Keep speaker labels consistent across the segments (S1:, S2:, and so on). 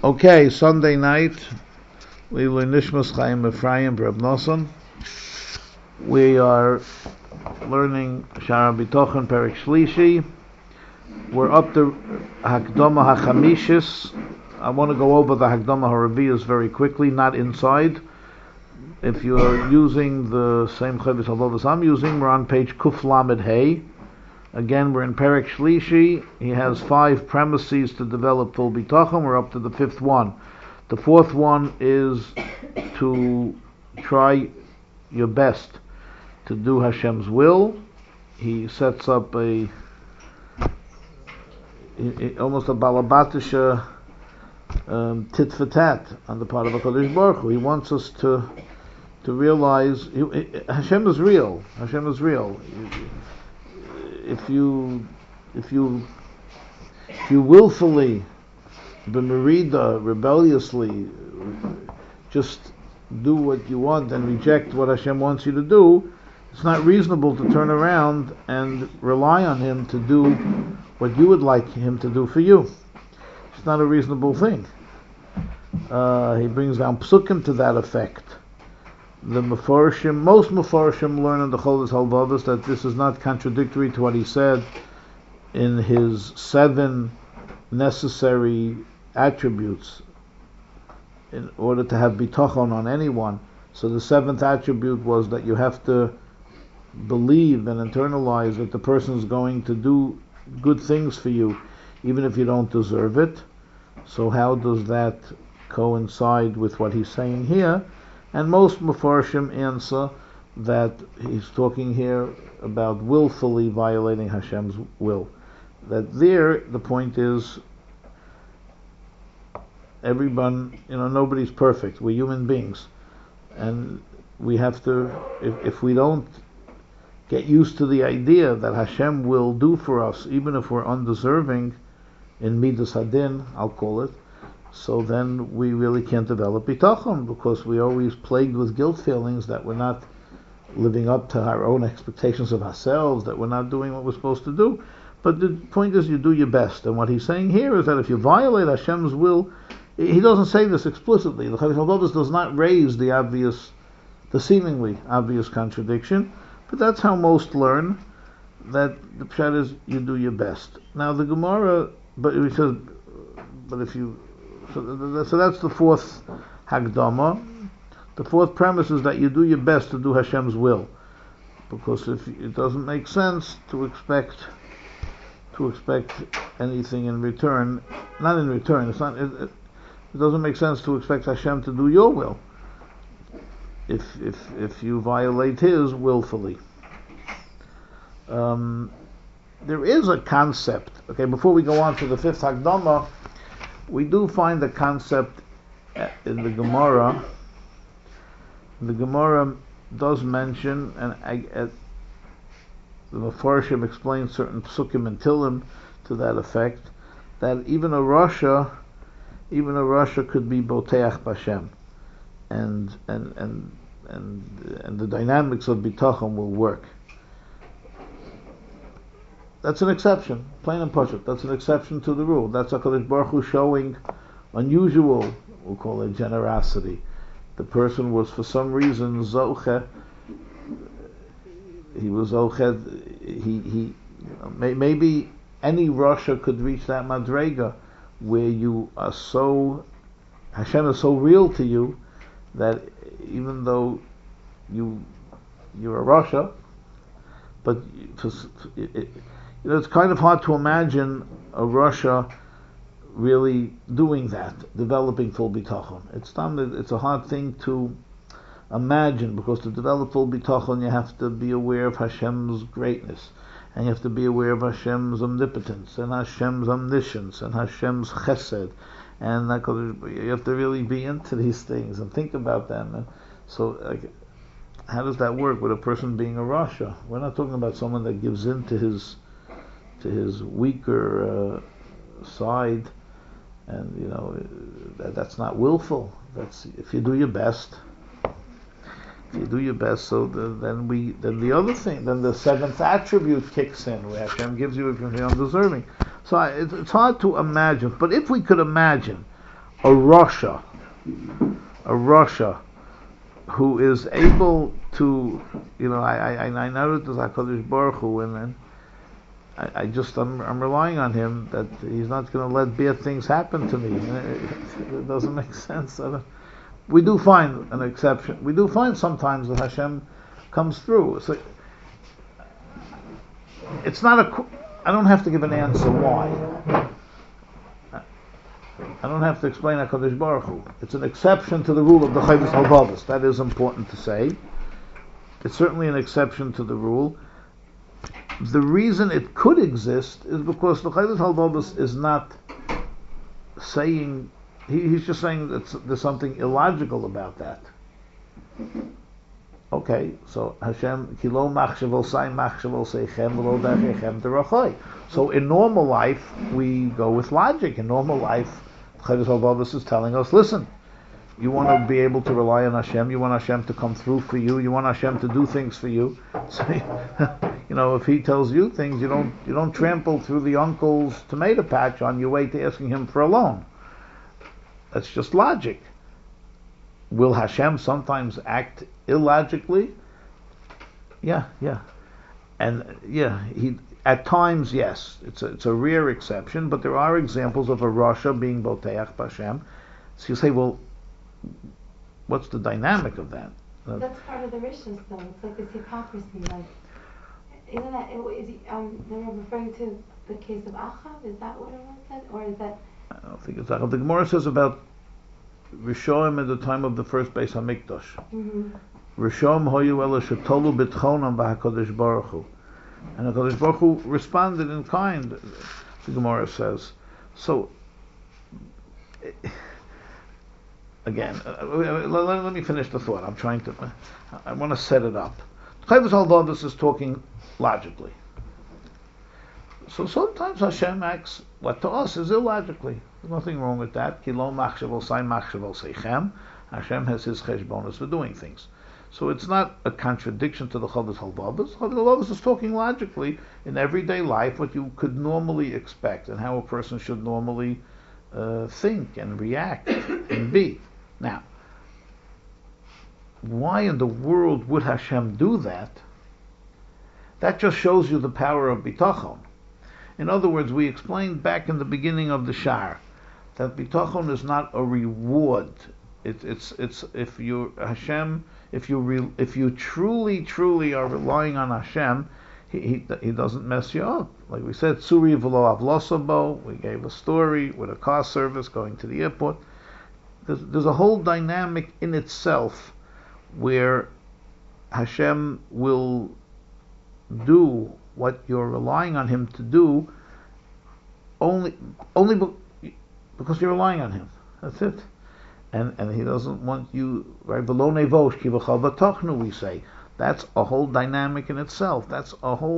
S1: Okay, Sunday night we learn Nishmas Chaim Ephraim Reb Nosson. We are learning Shara Bitochen Perek Shlishi. We're up to Hakdama HaChamishis. I want to go over the Hakdama HaRabiyas very quickly, not inside. If you're using the same Chavis Halvavas I'm using, we're on page Kuf Lamed Hey. Again, we're in Perek Shlishi. He has 5 premises to develop full bitachon. We're up to the 5th one. The 4th one is to try your best to do Hashem's will. He sets up almost a balabatisha tit for tat on the part of HaKadosh Baruch Hu. He wants us to realize Hashem is real. Hashem is real. If you willfully, b'merida, rebelliously, just do what you want and reject what Hashem wants you to do, it's not reasonable to turn around and rely on Him to do what you would like Him to do for you. It's not a reasonable thing. He brings down psukim to that effect. The Mefarshim, most Mefarshim learn in the Cholos Halvavos that this is not contradictory to what he said in his 7 necessary attributes in order to have bitachon on anyone. So the 7th attribute was that you have to believe and internalize that the person is going to do good things for you, even if you don't deserve it. So how does that coincide with what he's saying here? And most Mefarshim answer that he's talking here about willfully violating Hashem's will. That there, the point is, everyone, nobody's perfect. We're human beings. And we have to, if we don't get used to the idea that Hashem will do for us, even if we're undeserving, in Midas Hadin, I'll call it, so then we really can't develop bitachon, because we're always plagued with guilt feelings that we're not living up to our own expectations of ourselves, that we're not doing what we're supposed to do. But the point is, you do your best. And what he's saying here is that if you violate Hashem's will, he doesn't say this explicitly. The Chavis Halvavos does not raise the seemingly obvious contradiction, but that's how most learn, that the pshat is you do your best. Now the Gemara, but he says, but if you, so that's the 4th Hakdama. The 4th premise is that you do your best to do Hashem's will, because if it doesn't make sense to expect anything in return, not in return. It doesn't make sense to expect Hashem to do your will if you violate His willfully. There is a concept. Okay, before we go on to the 5th Hakdama, we do find a concept in the Gemara. The Gemara does mention, and the Mefarshim explains certain psukim and tilim to that effect, that even a Rasha could be boteach b'Hashem, and the dynamics of bitachon will work. That's an exception, plain and pashut. That's an exception to the rule. That's HaKadosh Baruch Hu showing unusual, we'll call it, generosity. The person was for some reason zoche. He was zoche. Maybe any Rasha could reach that madrega where you are so, Hashem is so real to you that even though you're a Rasha, but it's kind of hard to imagine a Rasha really doing that, developing full bitachon. It's a hard thing to imagine, because to develop full bitachon you have to be aware of Hashem's greatness, and you have to be aware of Hashem's omnipotence, and Hashem's omniscience, and Hashem's chesed, and you have to really be into these things and think about them. And so, how does that work with a person being a Rasha? We're not talking about someone that gives in to his weaker side, and that's not willful. That's if you do your best. So then the other thing, then the 7th attribute kicks in, where Hashem gives you if you're undeserving. So it's hard to imagine, but if we could imagine a Rasha, who is able to, I know that there's HaKadosh Baruch Hu, and then I'm relying on him that he's not going to let bad things happen to me. It doesn't make sense. We do find an exception. We do find sometimes that Hashem comes through. So it's not I don't have to give an answer why. I don't have to explain HaKadosh Baruch Hu. It's an exception to the rule of the Chayvus Halvavos. That is important to say. It's certainly an exception to the rule. The reason it could exist is because the Chayvus Halvavos is not saying, he's just saying that there's something illogical about that. Okay, so Hashem, Kilo Machshavol Sai Machshavol Seichem V'lo Dachechem Derachai. So in normal life, we go with logic. In normal life, Chayvus Halvavos is telling us, listen, you want to be able to rely on Hashem, you want Hashem to come through for you, you want Hashem to do things for you. So, if he tells you things, you don't trample through the uncle's tomato patch on your way to asking him for a loan. That's just logic. Will Hashem sometimes act illogically? Yeah. And he at times, yes. It's a rare exception, but there are examples of a Rasha being Boteach B'Hashem. So you say, well, what's the dynamic of that?
S2: That's part of the Rishus, though. It's like this hypocrisy. Like, isn't that? They're referring to the case of Achav. Is that what it was? Or is that?
S1: I don't think it's Achav. The Gemara says about Rishoim at the time of the first Beis Hamikdash. Rishoim hoyu ela shetolu bitchonam b'HaKadosh Baruch Hu, and HaKadosh Baruch Hu responded in kind. The Gemara says. So again, let me finish the thought. I want to set it up. Chayvus Halvavos is talking logically. So sometimes Hashem acts what to us is illogically. There's nothing wrong with that. Kilo machshavol sai machshavol seichem. Hashem has his cheshbonos for doing things. So it's not a contradiction to the Chayvus Halvavos. Chayvus Halvavos is talking logically in everyday life what you could normally expect and how a person should normally think and react and be. Now, why in the world would Hashem do that? That just shows you the power of bitachon. In other words, we explained back in the beginning of the Shar that bitachon is not a reward. It's if you truly are relying on Hashem, he doesn't mess you up. Like we said, Tsuri v'lo avlosabo. We gave a story with a car service going to the airport. There's a whole dynamic in itself where Hashem will do what you're relying on Him to do only because you're relying on Him. That's it. And He doesn't want you right below nevosh kivachal v'tochnu. We say that's a whole dynamic in itself. That's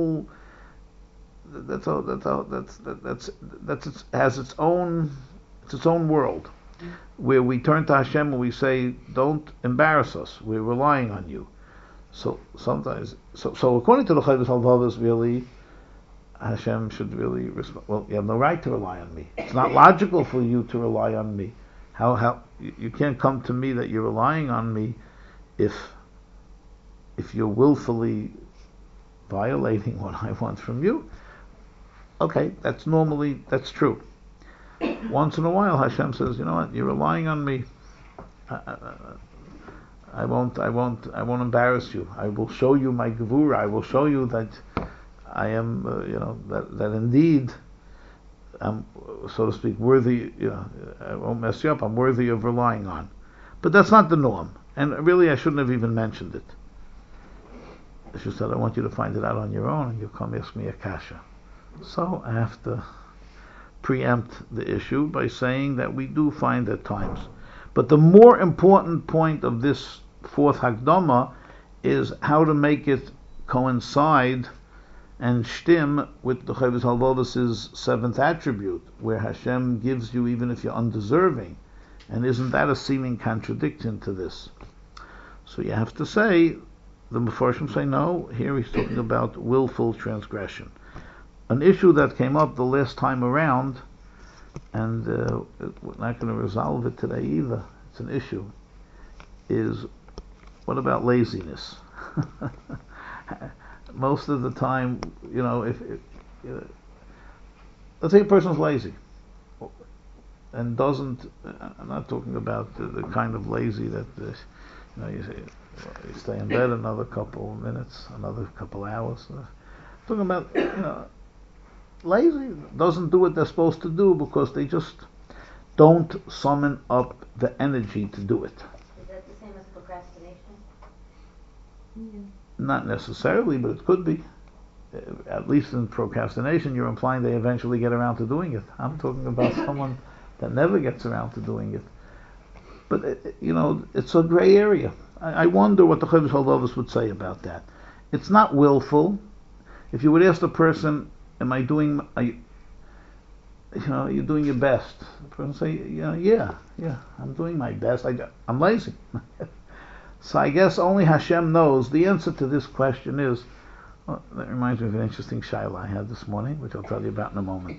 S1: has its own world where we turn to Hashem and we say, don't embarrass us. We're relying on you. So sometimes, so according to the Chayvus Halvavos, really, Hashem should really respond. Well, you have no right to rely on me. It's not logical for you to rely on me. How you can't come to me that you're relying on me if you're willfully violating what I want from you. Okay, that's true. Once in a while, Hashem says, you know what, you're relying on me. I won't embarrass you. I will show you my gevura. I will show you that I am, that indeed I'm, so to speak, worthy. I won't mess you up. I'm worthy of relying on. But that's not the norm. And really, I shouldn't have even mentioned it. I just said I want you to find it out on your own, and you come ask me a kasha. So I have to preempt the issue by saying that we do find at times. But the more important point of this fourth Hakdama is how to make it coincide and shtim with the Chayvus Halvavos' seventh attribute, where Hashem gives you even if you're undeserving. And isn't that a seeming contradiction to this? So you have to say, the Mefarshim say no, here he's talking about willful transgression. An issue that came up the last time around and we're not going to resolve it today either. It's an issue. Is what about laziness? Most of the time, if let's say a person's lazy and doesn't. I'm not talking about the kind of lazy that you say, well, you stay in bed another couple of minutes, another couple of hours. Talking about lazy doesn't do what they're supposed to do because they just don't summon up the energy to do it.
S3: Is that the same as procrastination?
S1: Not necessarily, but it could be. At least in procrastination, you're implying they eventually get around to doing it. I'm talking about someone that never gets around to doing it. But it's a gray area. I wonder what the Chodesh Halvados would say about that. It's not willful. If you would ask the person, are you doing your best? The person say, yeah, I'm doing my best. I'm lazy. So I guess only Hashem knows. The answer to this question is, that reminds me of an interesting shaila I had this morning, which I'll tell you about in a moment.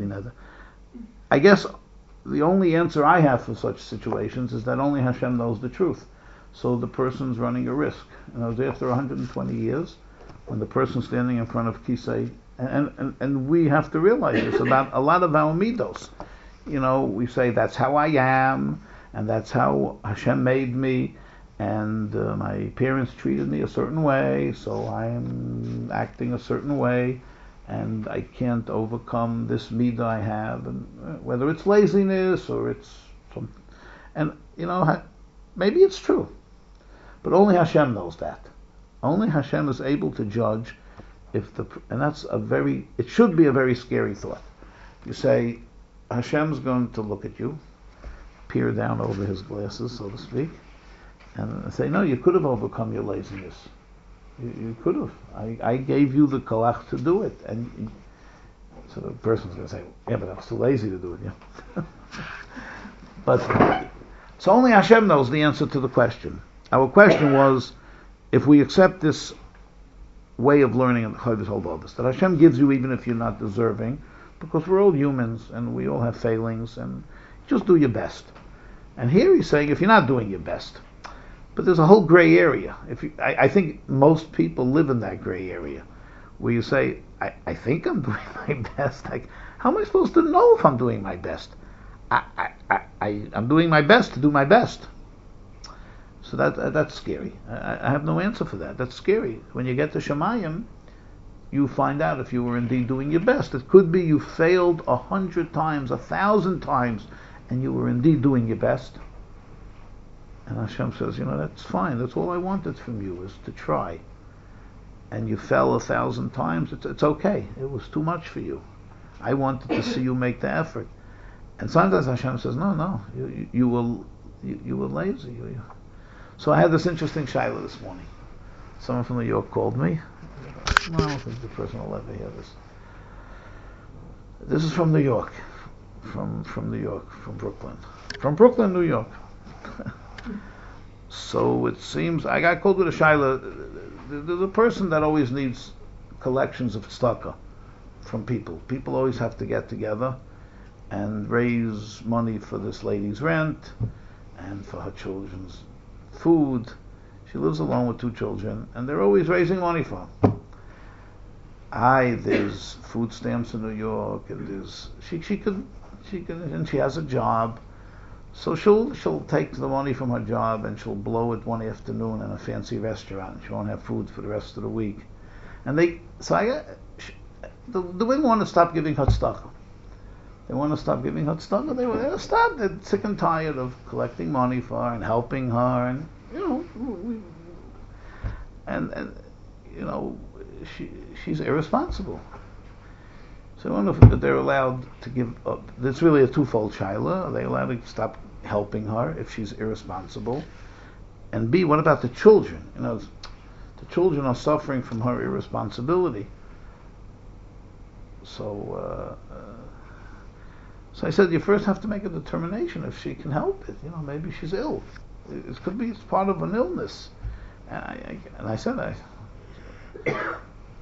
S1: I guess the only answer I have for such situations is that only Hashem knows the truth. So the person's running a risk. After 120 years, when the person's standing in front of Kisei, and we have to realize this about a lot of our midos. We say that's how I am, and that's how Hashem made me, and my parents treated me a certain way, so I'm acting a certain way, and I can't overcome this midah I have, and whether it's laziness or it's some, and maybe it's true, but only Hashem knows that. Only Hashem is able to judge and it should be a very scary thought. You say, Hashem's going to look at you, peer down over his glasses, so to speak, and say, no, you could have overcome your laziness. You could have. I gave you the koach to do it. And so the person's going to say, yeah, but I was too lazy to do it. Yeah. But so only Hashem knows the answer to the question. Our question was, if we accept this way of learning in the Chodesh Halvados, that Hashem gives you even if you're not deserving, because we're all humans and we all have failings, and just do your best. And here he's saying, if you're not doing your best, but there's a whole gray area. I think most people live in that gray area, where you say, I think I'm doing my best. How am I supposed to know if I'm doing my best? I'm doing my best to do my best. So that's scary. I have no answer for that. That's scary. When you get to Shemayim, you find out if you were indeed doing your best. It could be you failed 100 times, 1,000 times, and you were indeed doing your best. And Hashem says, that's fine. That's all I wanted from you, is to try. And you fell 1,000 times. It's okay. It was too much for you. I wanted to see you make the effort. And sometimes Hashem says, no, you were lazy. So I had this interesting shaila this morning. Someone from New York called me. No, I don't think the person will ever hear this. This is from New York. From New York, from Brooklyn. From Brooklyn, New York. So it seems, I got called with a shaila. There's a person that always needs collections of tzedakah from people. People always have to get together and raise money for this lady's rent and for her children's food. She lives alone with 2 children, and they're always raising money for her. There's food stamps in New York, and there's she can, and she has a job, so she'll take the money from her job and she'll blow it one afternoon in a fancy restaurant. She won't have food for the rest of the week, and the women want to stop giving her tzedakah. They want to stop giving her tzedakah. They want to stop. They're sick and tired of collecting money for her and helping her, and she's irresponsible. So I wonder if they're allowed to give up. It's really a twofold shaila. Are they allowed to stop helping her if she's irresponsible? And B, what about the children? The children are suffering from her irresponsibility. So I said, you first have to make a determination if she can help it. Maybe she's ill. It could be it's part of an illness. And I said,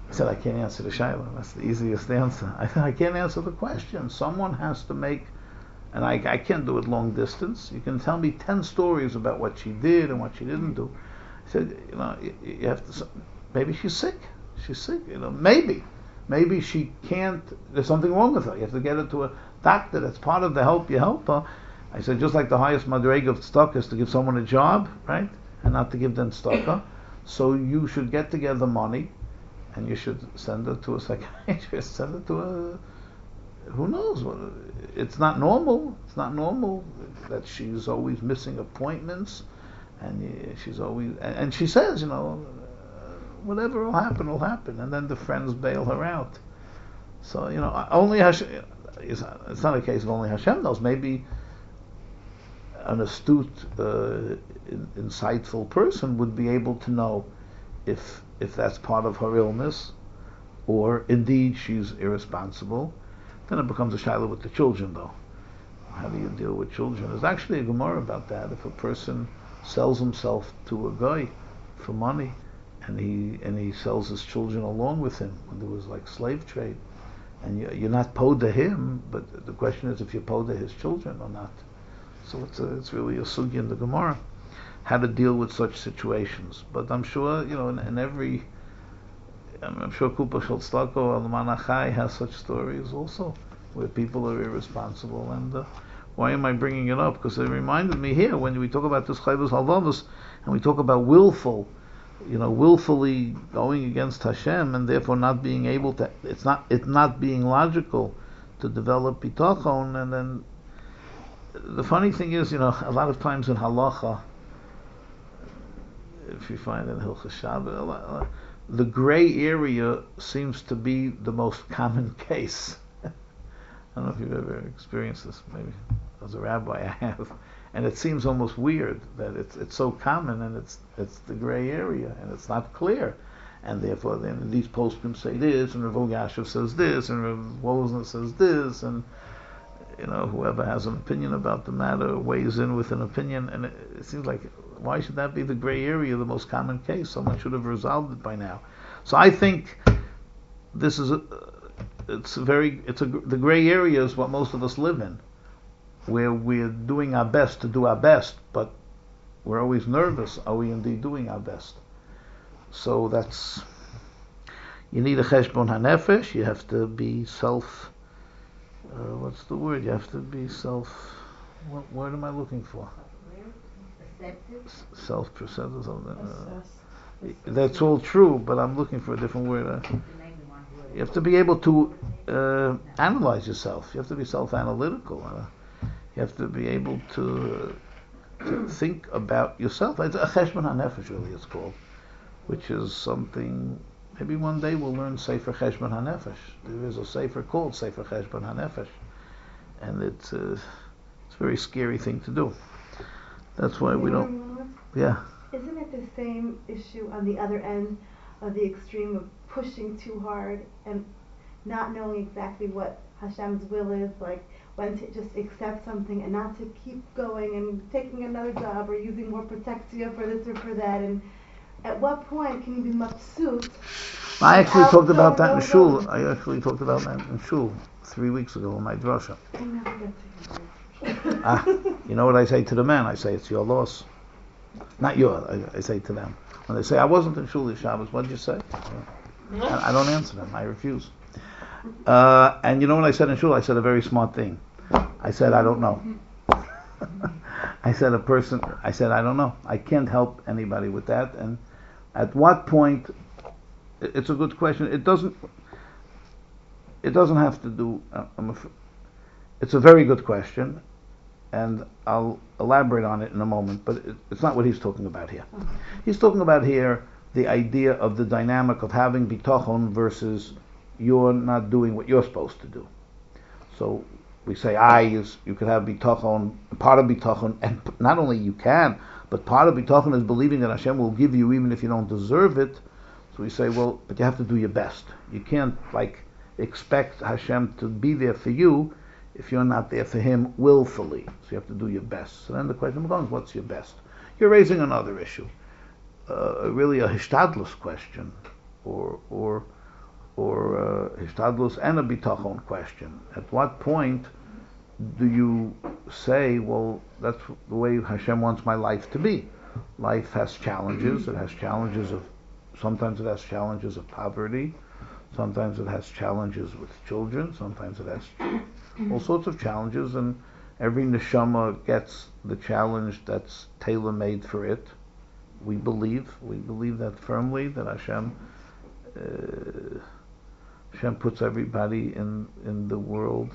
S1: I said, I can't answer the shayla. That's the easiest answer. I said, I can't answer the question. Someone has to make, and I can't do it long distance. You can tell me 10 stories about what she did and what she didn't do. I said, you have to, maybe she's sick. She's sick, Maybe she can't, there's something wrong with her. You have to get her to a doctor. That's part of the help you help her. I said, just like the highest madrega of tzedakah is to give someone a job, right? And not to give them tzedakah. So you should get together money and you should send her to a psychiatrist, send her to who knows what. It's not normal. It's not normal that she's always missing appointments, and she's always, and she says, whatever will happen, and then the friends bail her out. So only Hashem. It's not a case of only Hashem knows. Maybe an astute, insightful person would be able to know if that's part of her illness, or indeed she's irresponsible. Then it becomes a shiloh with the children, though. How do you deal with children? There's actually a Gemara about that. If a person sells himself to a guy for money, and he sells his children along with him, when there was like slave trade, and you're not paid to him, but the question is if you're paid to his children or not. So it's really a sugi in the Gemara, how to deal with such situations. But I'm sure, in every, I'm sure Kupa Shalstako or Alman Achai has such stories also, where people are irresponsible. And why am I bringing it up? Because it reminded me here, when we talk about this Chayvus Halvavus, and we talk about willfully going against Hashem, and therefore not being able to, it's not being logical to develop bitachon. And then the funny thing is, a lot of times in halacha, if you find in Hilchos Shabbat, the gray area seems to be the most common case. I don't know if you've ever experienced this. Maybe as a rabbi I have, and it seems almost weird that it's so common, and it's the gray area, and it's not clear, and therefore then these postscripts say this, and Rav Yashiv says this, and Rav Wozner says this, and whoever has an opinion about the matter weighs in with an opinion, and it seems like, why should that be the gray area, the most common case? Someone should have resolved it by now. So I think this is the gray area is what most of us live in, where we're doing our best to do our best, but we're always nervous. Are we indeed doing our best? So you need a cheshbon hanefesh. You have to be what's the word? You have to be what word am I looking for? Self-perceptive. That's all true, but I'm looking for a different word. You have to be able to analyze yourself. You have to be self-analytical. You have to be able to think about yourself. It's a cheshbon hanefesh, really, it's called, which is something. Maybe one day we'll learn Sefer Cheshbon HaNefesh. There is a Sefer called Sefer Cheshbon HaNefesh, and it's a very scary thing to do. That's why we don't. Yeah.
S4: Isn't it the same issue on the other end of the extreme of pushing too hard and not knowing exactly what Hashem's will is, like when to just accept something and not to keep going and taking another job or using more protectia for this or for that, and at what point can you be mafsut?
S1: I actually talked about that in shul. 3 weeks ago in my drasha.
S4: I never get to hear it.
S1: You know what I say to the men? I say, it's your loss. Not yours, I say to them. When they say, I wasn't in shul this Shabbos, what did you say? I don't answer them. I refuse. And you know what I said in shul? I said a very smart thing. I said, I don't know. I said, I don't know. I can't help anybody with that. And at what point, it's a good question. It doesn't have to do, it's a very good question, and I'll elaborate on it in a moment, but it's not what he's talking about here. He's talking about here the idea of the dynamic of having bitachon versus you're not doing what you're supposed to do. So we say you could have bitachon, part of bitachon, and not only you can, but part of bitachon is believing that Hashem will give you even if you don't deserve it. So we say, well, but you have to do your best. You can't expect Hashem to be there for you if you're not there for Him willfully. So you have to do your best. So then the question becomes, what's your best? You're raising another issue, really a hishtadlus question, or or hishtadlus and a bitachon question. At what point do you say, well, that's the way Hashem wants my life to be? Life has challenges. It has challenges of, sometimes it has challenges of poverty. Sometimes it has challenges with children. Sometimes it has all sorts of challenges, and every neshama gets the challenge that's tailor-made for it. We believe that firmly, that Hashem puts everybody in the world.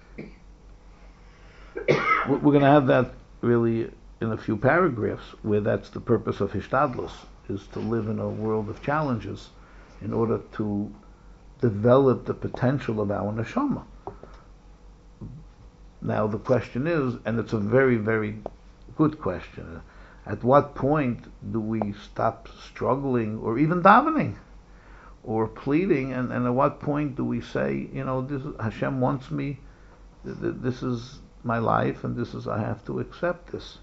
S1: We're going to have that really in a few paragraphs, where that's the purpose of Hishtadlus, is to live in a world of challenges in order to develop the potential of our neshama. Now the question is, and it's a very, very good question, at what point do we stop struggling or even davening or pleading, and at what point do we say, this is, Hashem wants me, this is my life, and this is, I have to accept this.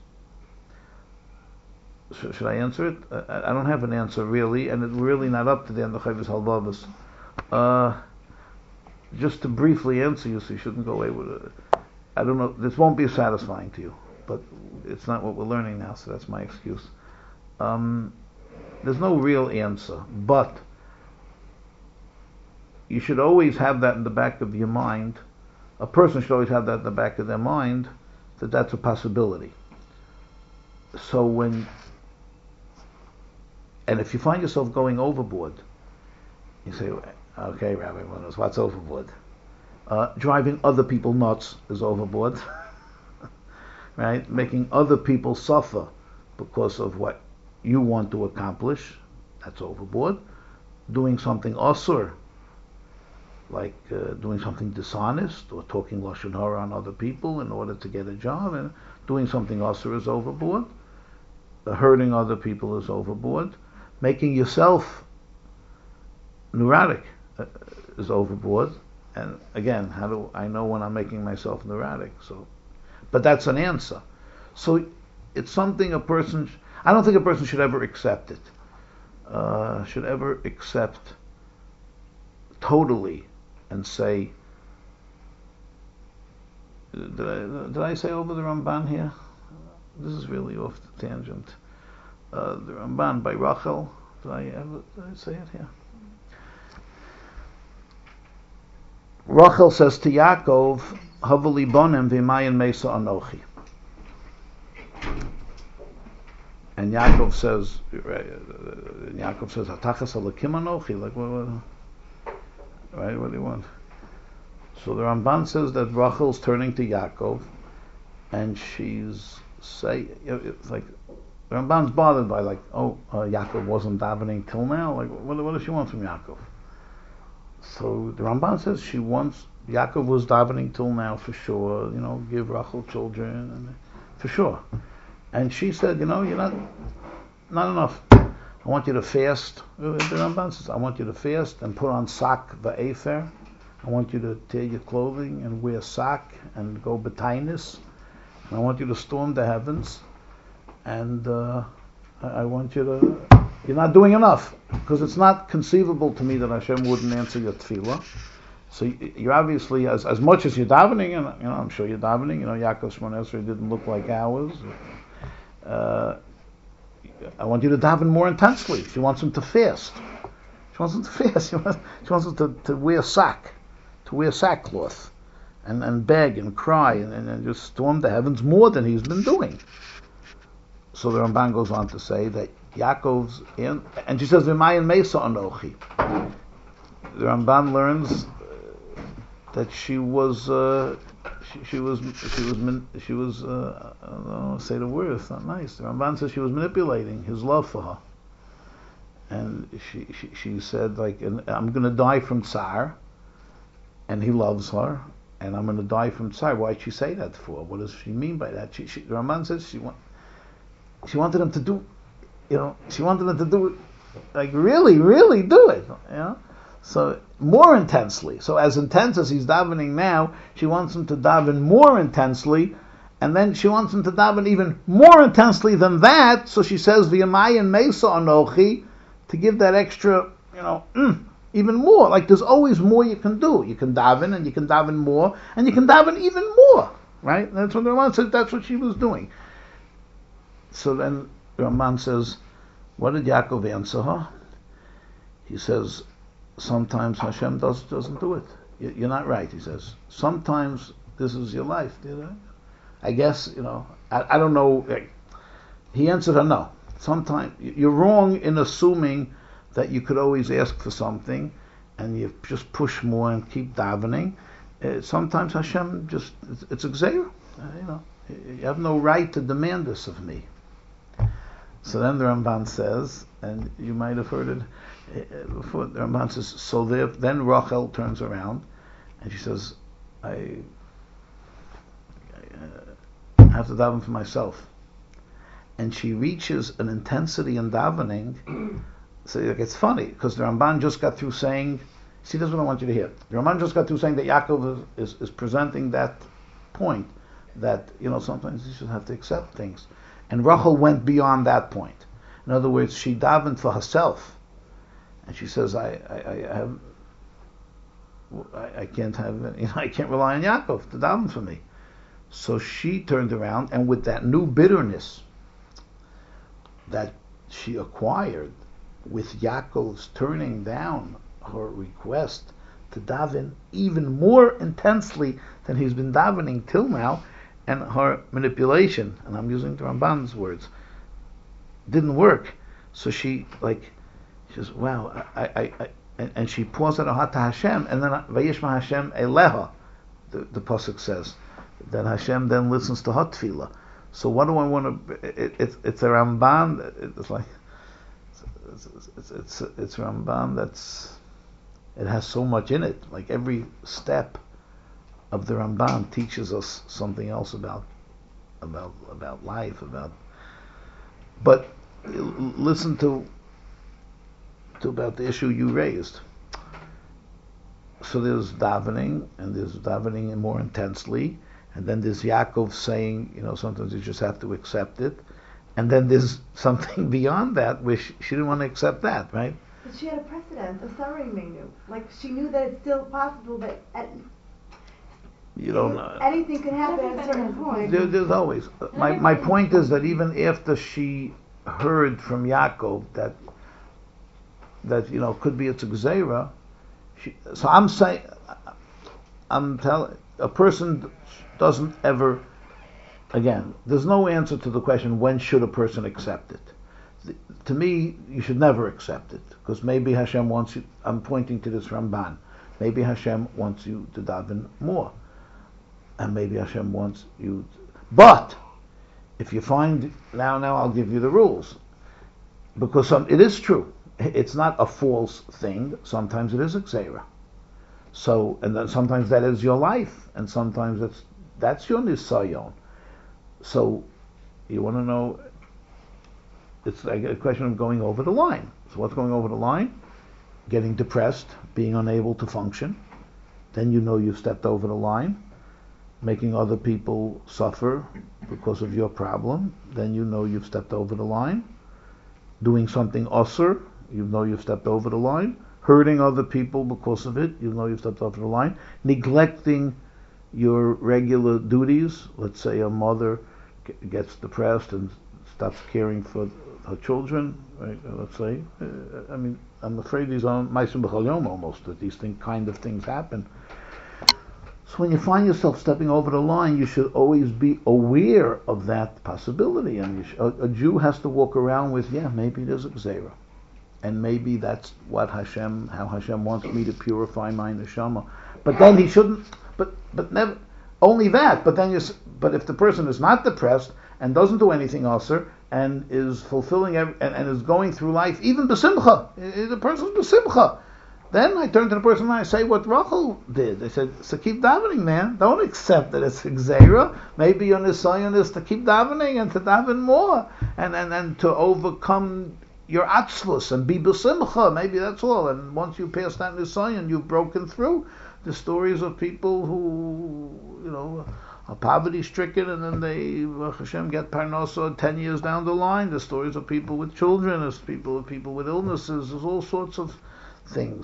S1: Should I answer it? I don't have an answer really, and it's really not up to the end of Chovos Halevavos. Just to briefly answer you, so you shouldn't go away with it. I don't know, this won't be satisfying to you, but it's not what we're learning now, so that's my excuse. There's no real answer, but you should always have that in the back of your mind. A person should always have that in the back of their mind, that that's a possibility. So and if you find yourself going overboard, you say, okay, Rabbi Munoz, what's overboard? Driving other people nuts is overboard. Right? Making other people suffer because of what you want to accomplish, that's overboard. Doing something asur, like doing something dishonest, or talking lashon hara on other people in order to get a job, and doing something asur is overboard. Hurting other people is overboard. Making yourself neurotic is overboard. And again, how do I know when I'm making myself neurotic? So, but that's an answer. So it's something a person, I don't think a person should ever accept it. Should ever accept totally and say, did I say over the Ramban here? This is really off the tangent. The Ramban by Rachel, did I say it here? Rachel says to Yaakov, Havali bonim v'mayin mesa anochi. And Yaakov says, Hatachas alakim anochi, like what, right? What do you want? So the Ramban says that Rachel's turning to Yaakov, and she's it's like the Ramban's bothered by Yaakov wasn't davening till now. Like what does she want from Yaakov? So the Ramban says she wants, Yaakov was davening till now for sure, give Rachel children, and for sure. And she said, you're not enough. I want you to fast. The Ramban says, I want you to fast and put on sak va'efer. I want you to tear your clothing and wear sak and go betainis. I want you to storm the heavens. And I want you to, you're not doing enough, because it's not conceivable to me that Hashem wouldn't answer your tefillah. So you're obviously, as much as you're davening, and I'm sure you're davening, Yaakov Shmon Esrei didn't look like ours. I want you to daven more intensely. She wants him to fast. She wants him to fast. She wants him to wear sackcloth, and beg and cry and just storm the heavens more than he's been doing. So the Ramban goes on to say that Yaakov's and she says v'mayin mesa anochi. The Ramban learns that she was I don't know, say the word, it's not nice. The Ramban says she was manipulating his love for her, and she said, like, I'm going to die from tsar, and he loves her, and I'm going to die from tsar. Why'd she say that for? What does she mean by that? The Ramban says she wanted him to do, she wanted him to do it, like really, really do it, So more intensely. So as intense as he's davening now, she wants him to daven more intensely, and then she wants him to daven even more intensely than that. So she says, "V'yamayin mesa anochi," to give that extra, even more. Like there's always more you can do. You can daven, and you can daven more, and you can daven even more. Right? That's what the Ramban said. That's what she was doing. So then Ramban says, what did Yaakov answer her? He says, sometimes Hashem doesn't do it. You're not right, he says. Sometimes this is your life. I guess, I don't know. He answered her, no. Sometimes you're wrong in assuming that you could always ask for something and you just push more and keep davening. Sometimes Hashem it's a gzeira. You have no right to demand this of me. So then the Ramban says, and you might have heard it before, the Ramban says, so then Rachel turns around and she says, I have to daven for myself. And she reaches an intensity in davening. So it's funny, because the Ramban just got through saying, see, this is what I want you to hear. The Ramban just got through saying that Yaakov is presenting that point, that, sometimes you should have to accept things. And Rachel went beyond that point. In other words, she davened for herself. And she says, I can't have, I can't rely on Yaakov to daven for me. So she turned around, and with that new bitterness that she acquired with Yaakov's turning down her request to daven even more intensely than he's been davening till now, and her manipulation, and I'm using the Ramban's words, didn't work. So she says, wow, and she pours out her heart to Hashem, and then Vayishma Hashem Eleha, the pasuk says, that Hashem then listens to her tefillah. So what do I want to? It's a Ramban. It's like it's Ramban it has so much in it. Like every step of the Ramban teaches us something else about life, but listen to about the issue you raised. So there's davening, and there's davening more intensely, and then there's Yaakov saying, sometimes you just have to accept it, and then there's something beyond that where she didn't want to accept that, right?
S4: But she had a precedent, a Sarai menu. Like she knew that it's still possible that anything can happen at a certain point.
S1: There's always. My point is that even after she heard from Yaakov that could be it's a gzeira, so I'm saying, I'm telling, a person doesn't ever, again, there's no answer to the question, when should a person accept it? To me, you should never accept it, because maybe Hashem wants you, I'm pointing to this Ramban, maybe Hashem wants you to daven more, and maybe Hashem wants you but if you find, now I'll give you the rules, because it is true, it's not a false thing, sometimes it is a gzeira. So, and then sometimes that is your life, and sometimes that's your nisayon. So, you want to know, it's like a question of going over the line. So what's going over the line? Getting depressed, being unable to function. Then you've stepped over the line. Making other people suffer because of your problem. Then you've stepped over the line. Doing something usur, you've stepped over the line. Hurting other people because of it, you've stepped over the line. Neglecting your regular duties. Let's say a mother gets depressed and stops caring for her children, right? Let's say. I'm afraid these are ma'asim b'chol yom almost, that these kind of things happen. So when you find yourself stepping over the line, you should always be aware of that possibility. And a Jew has to walk around with, maybe there's a gzeira. And maybe that's how Hashem wants me to purify my neshama. But then he shouldn't, but never, only that, but if the person is not depressed, and doesn't do anything usur, and is fulfilling, and is going through life, even b'simcha, the person's b'simcha, then I turn to the person and I say what Rachel did. I said, so keep davening, man. Don't accept that it's a gzeira. Maybe your nisayon is to keep davening and to daven more, and to overcome your atzlus and be b'simcha. Maybe that's all. And once you pass that nisayon, you've broken through. The stories of people who, are poverty-stricken, and then they, Hashem, get parnasa 10 years down the line. The stories of people with children, there's people with illnesses, there's all sorts of things.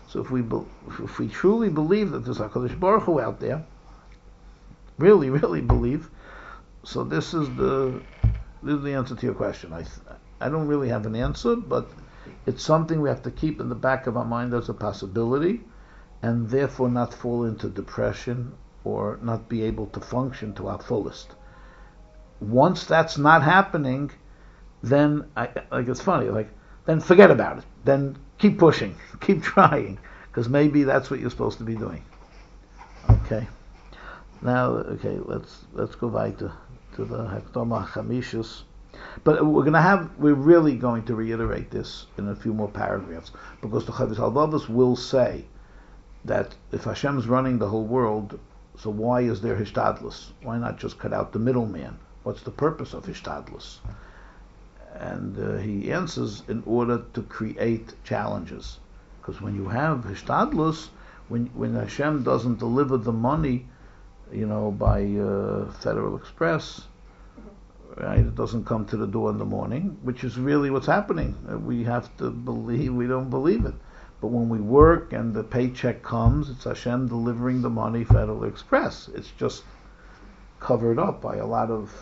S1: So if we truly believe that there's HaKadosh Baruch Hu out there, really, really believe, so this is the answer to your question. I don't really have an answer, but it's something we have to keep in the back of our mind as a possibility, and therefore not fall into depression or not be able to function to our fullest. Once that's not happening, then it's funny. Then forget about it. Then keep pushing, keep trying, because maybe that's what you're supposed to be doing. Okay. Now, let's go back to the Hakdama Chamishus. But we're really going to reiterate this in a few more paragraphs, because the Chavis Halvavos will say that if Hashem's running the whole world, so why is there Hishtadlus? Why not just cut out the middleman? What's the purpose of Hishtadlus? And he answers, in order to create challenges. Because when you have Hishtadlus, when Hashem doesn't deliver the money, by Federal Express, right? It doesn't come to the door in the morning, which is really what's happening. We have to believe, we don't believe it. But when we work and the paycheck comes, it's Hashem delivering the money, Federal Express. It's just covered up by a lot of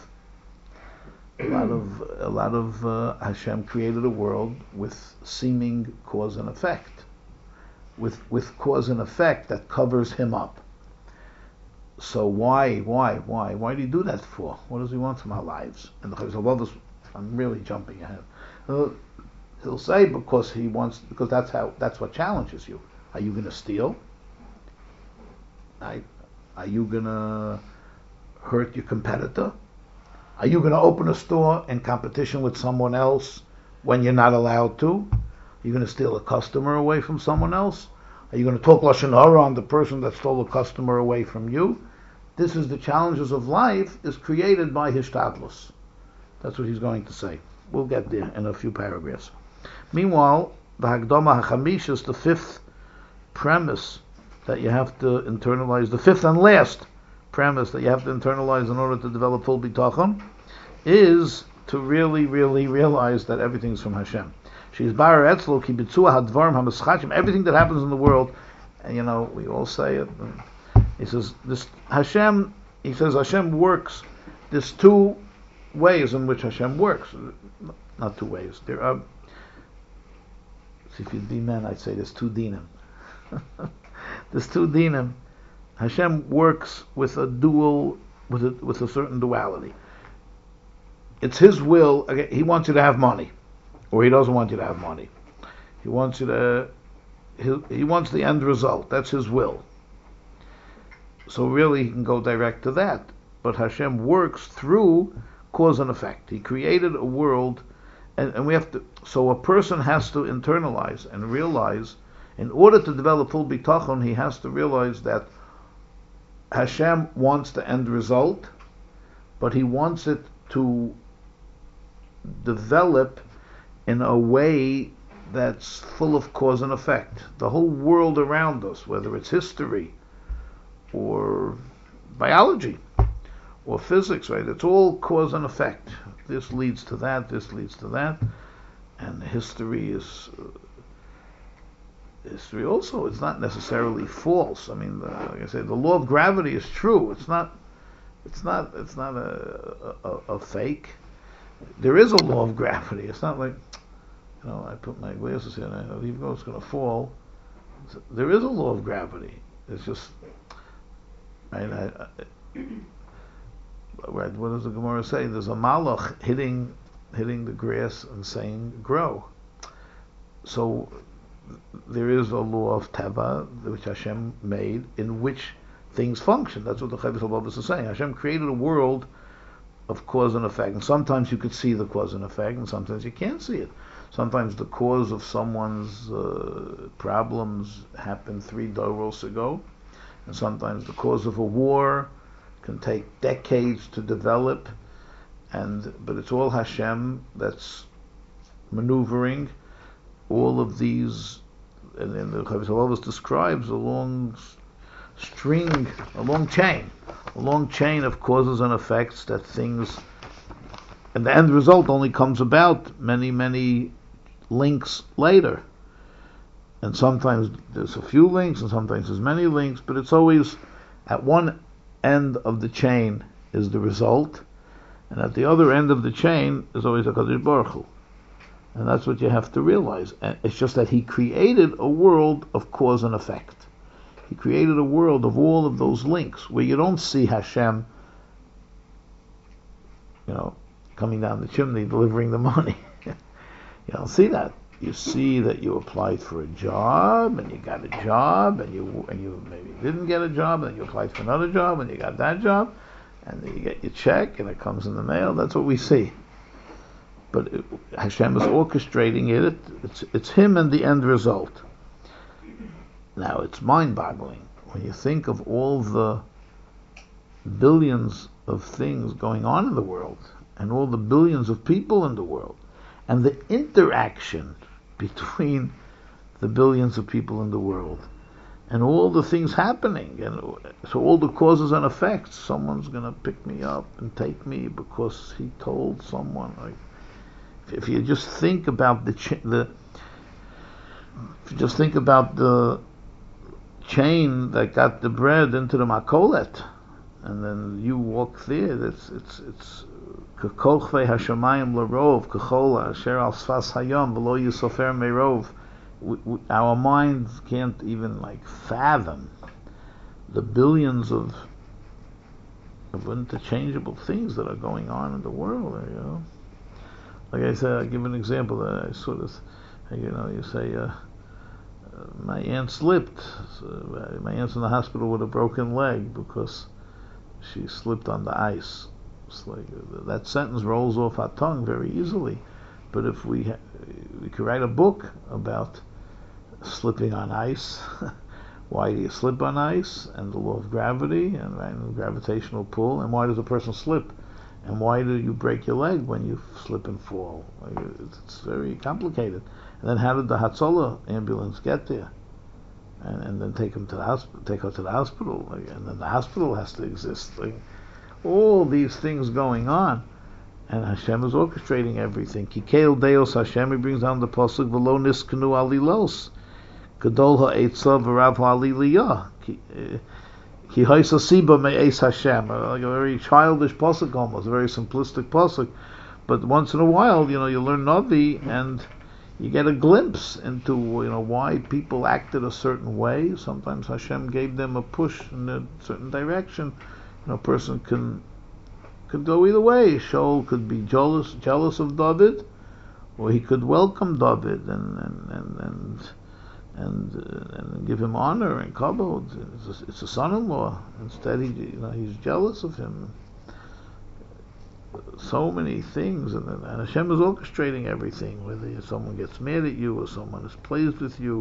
S1: Hashem created a world with seeming cause and effect, with cause and effect that covers him up. So why do he do that for? What does he want from our lives? And the Chavis, I'm really jumping ahead. He'll say because that's what challenges you. Are you going to steal? Right? Are you going to hurt your competitor? Are you going to open a store in competition with someone else when you're not allowed to? Are you going to steal a customer away from someone else? Are you going to talk Lashon Hara on the person that stole a customer away from you? This is the challenges of life is created by Hishtadlus. That's what he's going to say. We'll get there in a few paragraphs. Meanwhile, the Hakdama HaChamish is the fifth premise that you have to internalize, the fifth and last premise that you have to internalize in order to develop full bitachon, is to really, really realize that everything's from Hashem. She's bar etzlo ki bitzua hadvarim hamaschachim. Everything that happens in the world, and we all say it. He says Hashem works. There's two ways in which Hashem works. Not two ways. There are. If you'd be men, I'd say there's two dinim. There's two dinim. Hashem works with a certain duality. It's His will. Okay, He wants you to have money, or He doesn't want you to have money. He wants you to. He wants the end result. That's His will. So really, He can go direct to that. But Hashem works through cause and effect. He created a world, and we have to. So a person has to internalize and realize, in order to develop full bitachon, he has to realize that Hashem wants the end result, but He wants it to develop in a way that's full of cause and effect. The whole world around us, whether it's history or biology or physics, right? It's all cause and effect. This leads to that, this leads to that, and history is history also. It's not necessarily false. I mean, like I say, the law of gravity is true. It's not a fake. There is a law of gravity. It's not like, I put my glasses in and I leave go, it's going to fall. There is a law of gravity. It's just, right? Right. What does the Gemara say? There's a malach hitting the grass and saying, grow. So there is a law of teva which Hashem made, in which things function. That's what the Chavis Halvavos is saying. Hashem created a world of cause and effect, and sometimes you could see the cause and effect, and sometimes you can't see it. Sometimes the cause of someone's problems happened 3 doros ago, and sometimes the cause of a war can take decades to develop, but it's all Hashem that's maneuvering all of these. And then the Chavis Halvavos describes a long chain of causes and effects that things, and the end result only comes about many, many links later. and sometimes there's a few links, and sometimes there's many links, but it's always at one end of the chain is the result, and at the other end of the chain is always HaKadosh Baruch Hu. And that's what you have to realize. And it's just that He created a world of cause and effect. He created a world of all of those links where you don't see Hashem, coming down the chimney delivering the money. You don't see that. You see that you applied for a job and you got a job, and you maybe didn't get a job, and then you applied for another job and you got that job, and then you get your check and it comes in the mail. That's what we see. But Hashem is orchestrating it. It's Him and the end result. Now it's mind-boggling when you think of all the billions of things going on in the world, and all the billions of people in the world, and the interaction between the billions of people in the world, and all the things happening, and so all the causes and effects. Someone's going to pick me up and take me because he told someone. If you just think about the chain that got the bread into the makolet, and then you walk there. It's K'kolchvei hashamayim l'rov, k'chol asher al sfas hayom v'lo yusofer meirov. Our minds can't even fathom the billions of interchangeable things that are going on in the world. Like I said, I give an example that I sort of, you say, my aunt slipped. So my aunt's in the hospital with a broken leg because she slipped on the ice. It's that sentence rolls off our tongue very easily, but if we could write a book about slipping on ice. Why do you slip on ice, and the law of gravity and gravitational pull, and why does a person slip, and why do you break your leg when you slip and fall? It's very complicated. And then how did the Hatzalah ambulance get there? And then take her to the hospital, and then the hospital has to exist. All these things going on, and Hashem is orchestrating everything. Kikeil Deos Hashem, He brings down the pasuk v'lo niskanu alilos, gadol ha'etzav v'rav ha'aliliyah, ki ha'isa siba me'es Hashem. Like a very childish pasuk, almost a very simplistic pasuk, but once in a while, you learn Navi, and you get a glimpse into why people acted a certain way. Sometimes Hashem gave them a push in a certain direction. A person could go either way. Shaul could be jealous of David, or he could welcome David and give him honor and kavod. It's a son-in-law. Instead, he's jealous of him. So many things, and Hashem is orchestrating everything. Whether someone gets mad at you or someone is pleased with you.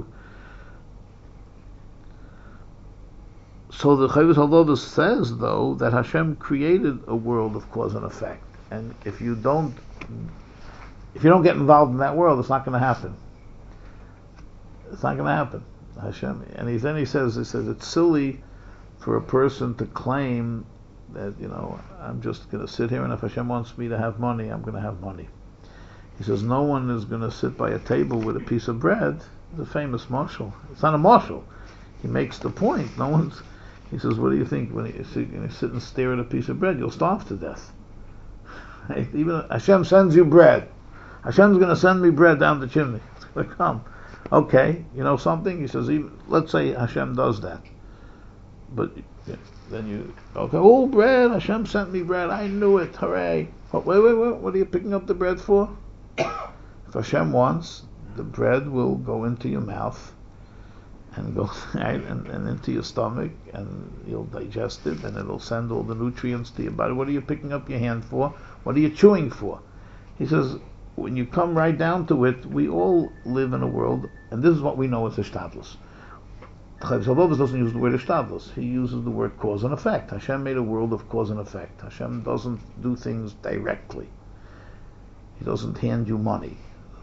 S1: So the Chovos HaLevavos says, though, that Hashem created a world of cause and effect, and if you don't get involved in that world, it's not going to happen. It's not going to happen. Hashem, and he says it's silly for a person to claim that I'm just going to sit here, and if Hashem wants me to have money, I'm going to have money. He says no one is going to sit by a table with a piece of bread. It's a famous mashal. It's not a mashal. He makes the point. He says, what do you think when you sit and stare at a piece of bread? You'll starve to death. Even Hashem sends you bread. Hashem's going to send me bread down the chimney. It's going to come. Okay, something? He says, let's say Hashem does that. But then bread, Hashem sent me bread. I knew it. Hooray. But wait. What are you picking up the bread for? If Hashem wants, the bread will go into your mouth and go and into your stomach, and you'll digest it, and it'll send all the nutrients to your body. What are you picking up your hand for? What are you chewing for? He says, when you come right down to it, we all live in a world, and this is what we know as Ishtadlus. Chovos HaLevavos doesn't use the word Ishtadlus. He uses the word cause and effect. Hashem made a world of cause and effect. Hashem doesn't do things directly. He doesn't hand you money.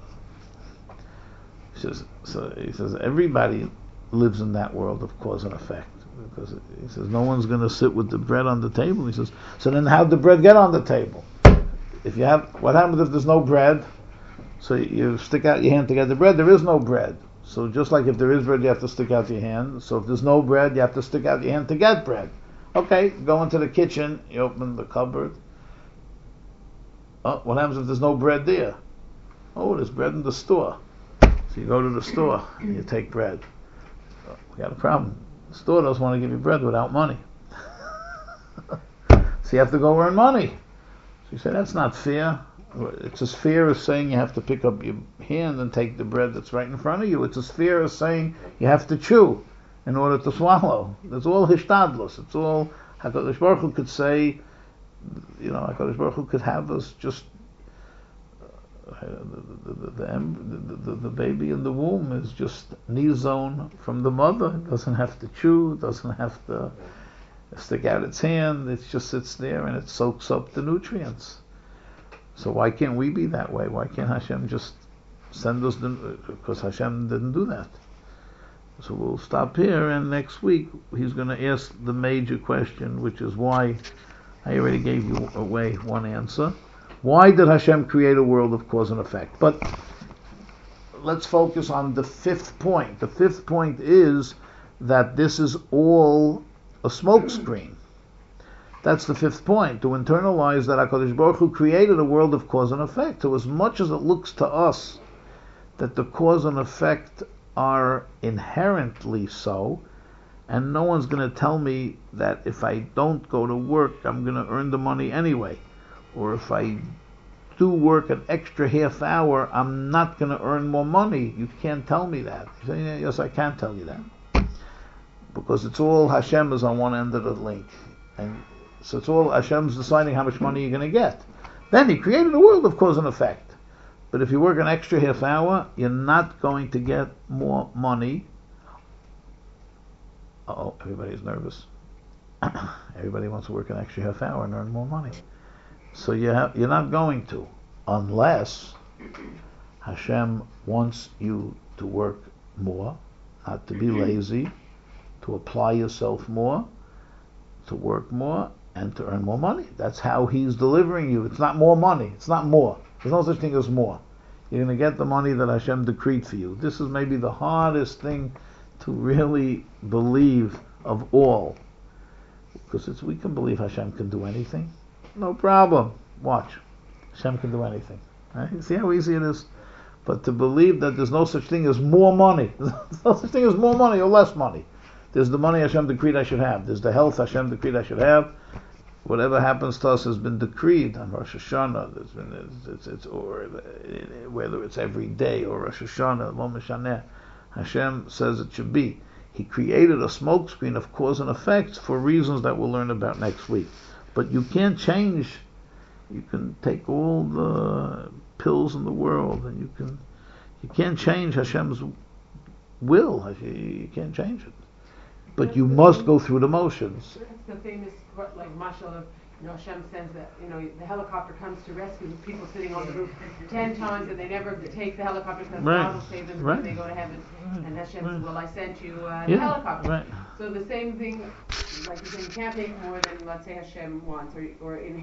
S1: He says everybody lives in that world of cause and effect, because he says no one's going to sit with the bread on the table. He says, so then how'd the bread get on the table? What happens if there's no bread? So you stick out your hand to get the bread. There is no bread. So just like if there is bread, you have to stick out your hand. So if there's no bread, you have to stick out your hand to get bread. Okay, go into the kitchen, you open the cupboard. Oh, what happens if there's no bread there? Oh, there's bread in the store. So you go to the store and you take bread. Oh, we got a problem. The store doesn't want to give you bread without money. So you have to go earn money. So you say, that's not fair. It's as fair as saying you have to pick up your hand and take the bread that's right in front of you. It's as fair as saying you have to chew in order to swallow. It's all hishtadlus. It's all HaKadosh Baruch Hu could say, HaKadosh Baruch Hu could have us just the baby in the womb is just nizon from the mother. It doesn't have to chew. It doesn't have to stick out its hand. It just sits there and it soaks up the nutrients. So why can't we be that way? Why can't Hashem just send us because Hashem didn't do that. So we'll stop here, and next week he's going to ask the major question, which is why. I already gave you away one answer. Why did Hashem create a world of cause and effect? But let's focus on the fifth point. The fifth point is that this is all a smokescreen. That's the fifth point, to internalize that HaKadosh Baruch Hu created a world of cause and effect. So as much as it looks to us that the cause and effect are inherently so, and no one's going to tell me that if I don't go to work, I'm going to earn the money anyway. Or if I do work an extra half hour, I'm not going to earn more money. You can't tell me that. You say, yes, I can tell you that. Because it's all Hashem is on one end of the link. And so it's all Hashem's deciding how much money you're going to get. Then He created a world of cause and effect. But if you work an extra half hour, you're not going to get more money. Oh, everybody's nervous. Everybody wants to work an extra half hour and earn more money. So you're not going to, unless Hashem wants you to work more, not to be lazy, to apply yourself more, to work more, and to earn more money. That's how He's delivering you. It's not more money. It's not more. There's no such thing as more. You're going to get the money that Hashem decreed for you. This is maybe the hardest thing to really believe of all. Because we can believe Hashem can do anything. No problem. Watch. Hashem can do anything. Right? You see how easy it is? But to believe that there's no such thing as more money. There's no such thing as more money or less money. There's the money Hashem decreed I should have. There's the health Hashem decreed I should have. Whatever happens to us has been decreed on Rosh Hashanah. Or whether it's every day or Rosh Hashanah, Lo Mishaneh, Hashem says it should be. He created a smokescreen of cause and effects for reasons that we'll learn about next week. But you can't change. You can take all the pills in the world, and you can't change Hashem's will. You can't change it. But you must go through the motions.
S5: It's the famous, like, mashal of, Hashem says that, the helicopter comes to rescue the people sitting on the roof 10 times, and they never take the helicopter because God will save them when they go to heaven. And Hashem says, well, I sent you the helicopter.
S1: Right.
S5: So the same thing, like you say, you can't take more than, let's say, Hashem wants, or in